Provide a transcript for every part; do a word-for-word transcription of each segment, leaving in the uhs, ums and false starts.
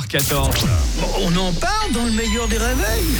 quatorze. On en parle dans le meilleur des réveils.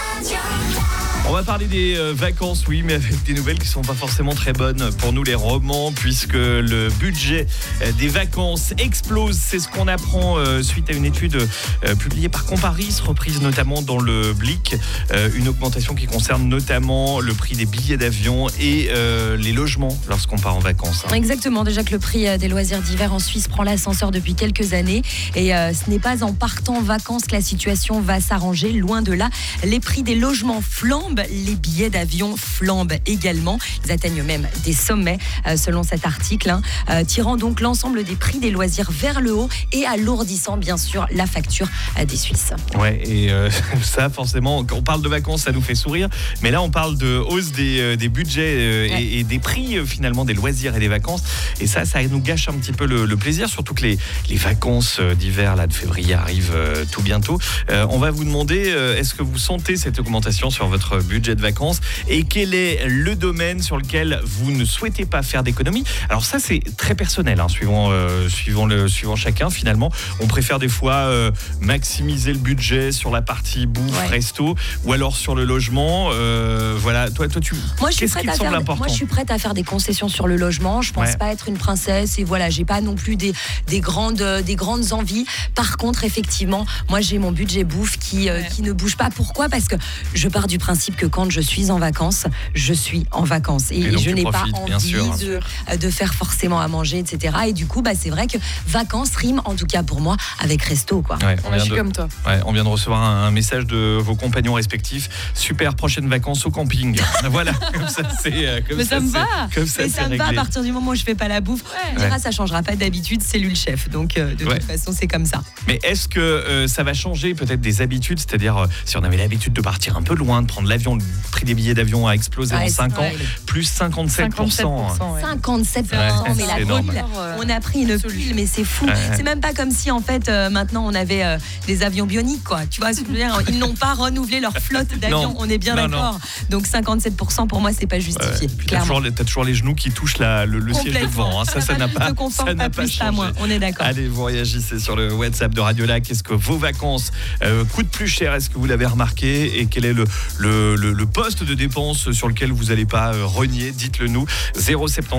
On va parler des euh, vacances, oui, mais avec des nouvelles qui sont pas forcément très bonnes pour nous les romans, puisque le budget euh, des vacances explose. C'est ce qu'on apprend euh, suite à une étude euh, publiée par Comparis, reprise notamment dans le Blick. Euh, une augmentation qui concerne notamment le prix des billets d'avion et euh, les logements lorsqu'on part en vacances. Hein. Exactement, déjà que le prix des loisirs d'hiver en Suisse prend l'ascenseur depuis quelques années. Et euh, ce n'est pas en partant en vacances que la situation va s'arranger, loin de là. Les prix des logements flambent. Les billets d'avion flambent également. Ils atteignent même des sommets, euh, selon cet article, hein, euh, tirant donc l'ensemble des prix des loisirs vers le haut et alourdissant bien sûr la facture euh, des Suisses. Ouais, et euh, ça forcément, quand on parle de vacances, ça nous fait sourire. Mais là, on parle de hausse des, euh, des budgets euh, ouais. et, et des prix euh, finalement des loisirs et des vacances. Et ça, ça nous gâche un petit peu le, le plaisir, surtout que les, les vacances d'hiver là de février arrivent euh, tout bientôt. Euh, on va vous demander, euh, est-ce que vous sentez cette augmentation sur votre budget de vacances et quel est le domaine sur lequel vous ne souhaitez pas faire d'économie? Alors ça, c'est très personnel, hein, suivant, euh, suivant, le, suivant chacun finalement. On préfère des fois euh, maximiser le budget sur la partie bouffe, ouais. resto, ou alors sur le logement. Euh, voilà, toi, toi tu. Moi, je suis qu'est-ce qui te prête à semble faire, important? Moi, je suis prête à faire des concessions sur le logement. Je pense ouais. pas être une princesse et voilà, j'ai pas non plus des des grandes des grandes envies. Par contre, effectivement, moi, j'ai mon budget bouffe qui euh, ouais. qui ne bouge pas. Pourquoi? Parce que je pars du principe que quand je suis en vacances, je suis en vacances et, et je n'ai pas envie de, de faire forcément à manger, et cetera. Et du coup, bah, c'est vrai que vacances rime, en tout cas pour moi, avec resto, quoi. Ouais, on, on vient agit de, comme toi. Ouais, on vient de recevoir un, un message de vos compagnons respectifs. Super, prochaines vacances au camping. Voilà, comme ça c'est. Comme Mais ça, ça me c'est, va. Comme ça, Mais c'est ça me réglé. va à partir du moment où je fais pas la bouffe. Ouais. On dira, ouais. ça changera pas d'habitude, c'est lui le chef. Donc euh, de ouais. toute façon, c'est comme ça. Mais est-ce que euh, ça va changer peut-être des habitudes? C'est-à-dire, euh, si on avait l'habitude de partir un peu loin, de prendre l'avion, le prix des billets d'avion a explosé ouais, en cinq ans, ouais. plus cinquantesept pour cent. cinquantesept pour cent, ouais. mais la pile, on a pris une pile, mais c'est fou. Ouais. C'est même pas comme si en fait euh, maintenant on avait euh, des avions bioniques, quoi. Tu vois, ils n'ont pas renouvelé leur flotte d'avions, on est bien non, d'accord. Non. Donc cinquantesept pour cent pour moi, c'est pas justifié. Ouais. T'as toujours, t'as toujours les genoux qui touchent la, le, le siège devant. Hein. Ça, ça n'a pas, ça n'a pas changé. Moi, on est d'accord. Allez, vous réagissez sur le WhatsApp de Radio Lac. Est-ce que vos vacances euh, coûtent plus cher? Est-ce que vous l'avez remarqué? Et quel est le, le, le, le poste de dépense sur lequel vous n'allez pas euh, renier? Dites-le nous. zéro sept